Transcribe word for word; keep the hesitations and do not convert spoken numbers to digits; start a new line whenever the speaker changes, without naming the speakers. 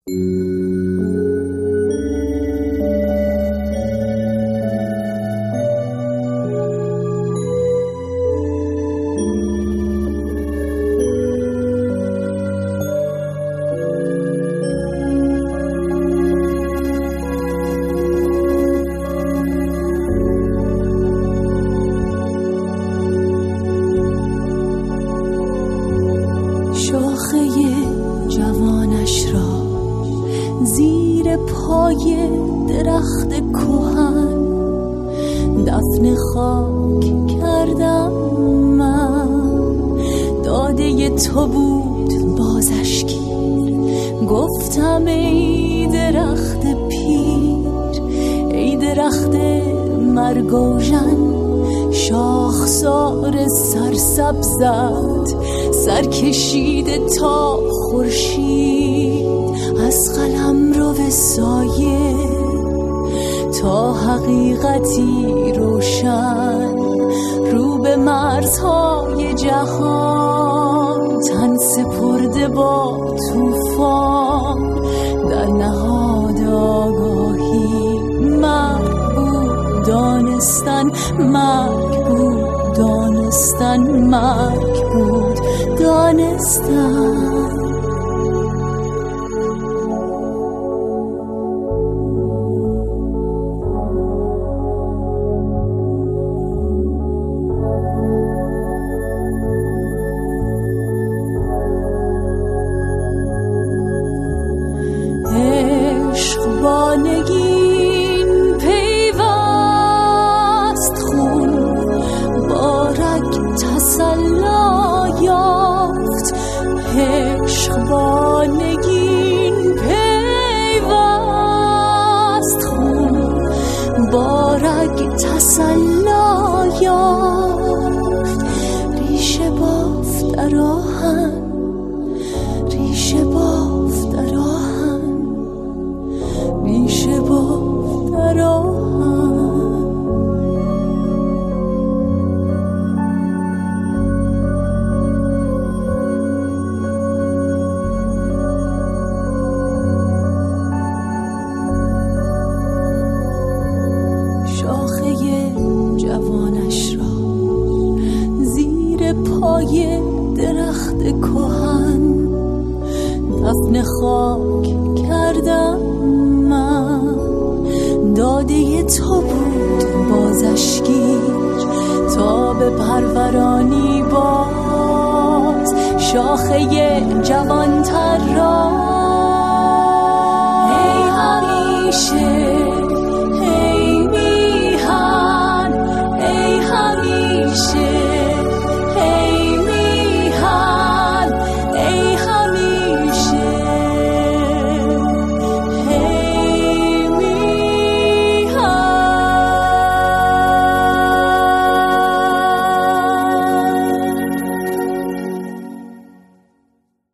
شاخه جوانش را زیر پای درخت کهن دفن خاک کردم من. داده تو بود بازش گیر، گفتم ای درخت پیر، ای درخت مرگوژن، شاخسار سرسبزت سر کشیده تا خورشید، از قلمرو سایه تا حقیقتی روشن، رو به مرزهای جهان تن سپرده با طوفان، در نهاد آگاهی مرگ بود دانستن، مرگ بود دانستن، مرگ بود دانستن. عشق با نگین پیوست، خون با رگ تسلا یافت. عشق با نگین پیوست، خون با رگ تسلا یافت. ریشه بافت در آهن، ریشه بافت در آهن، ریشه بافت در آهن. شاخه جوانش را زیر پای درخت کهن دفن خاک کردم من. داده تو بود بازش گیر تا به پرورانی باز، شاخه جوانتر را